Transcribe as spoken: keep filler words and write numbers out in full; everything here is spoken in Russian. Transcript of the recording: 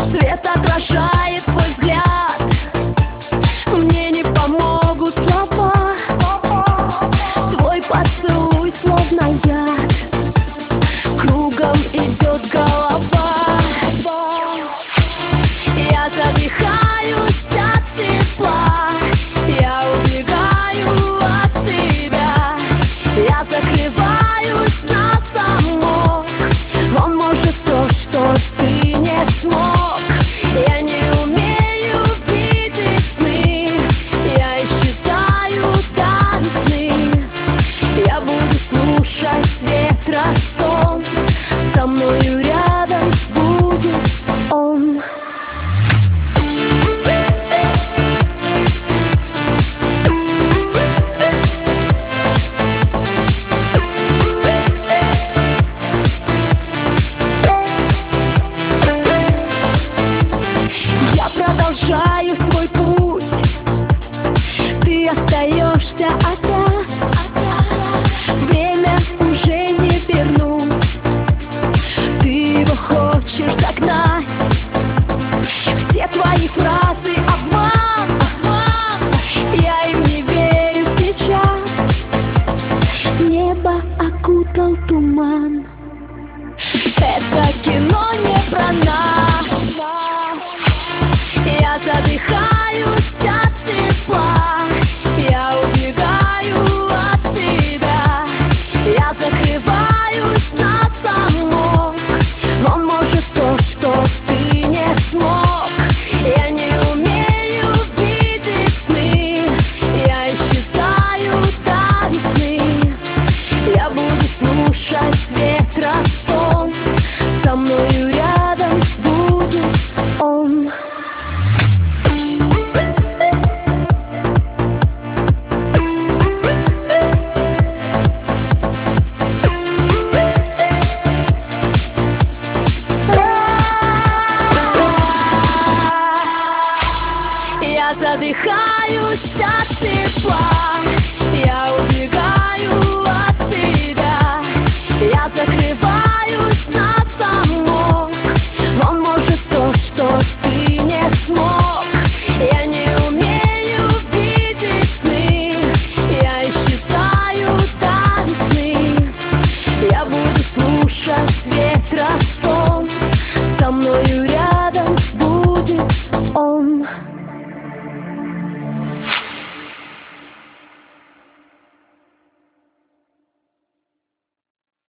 Свет отражает твой взгляд, мне не помогут слова. Твой поцелуй словно яд, кругом идет голова. Я задыхаюсь от тепла, я убегаю от тебя. Я закрываюсь на замок, он может то, что ты не смог. Я не умею видеть сны, я исчезаю до весны. Я буду слушать ветра стон, со мною рядом будет он. Продолжаю свой путь, ты остаешься опять. Время уже не вернуть, ты его хочешь догнать. Все твои фразы обман, обман, я им не верю сейчас. Небо окутал туман, это кино не про нас. Я задыхаюсь от тепла, я убегаю от тебя. Я закрываюсь на замок, он может то, что ты не смог. Я не умею видеть сны, я исчезаю до весны. Я буду слушать ветра стон, со мною рядом будет он. Я задыхаюсь от тепла,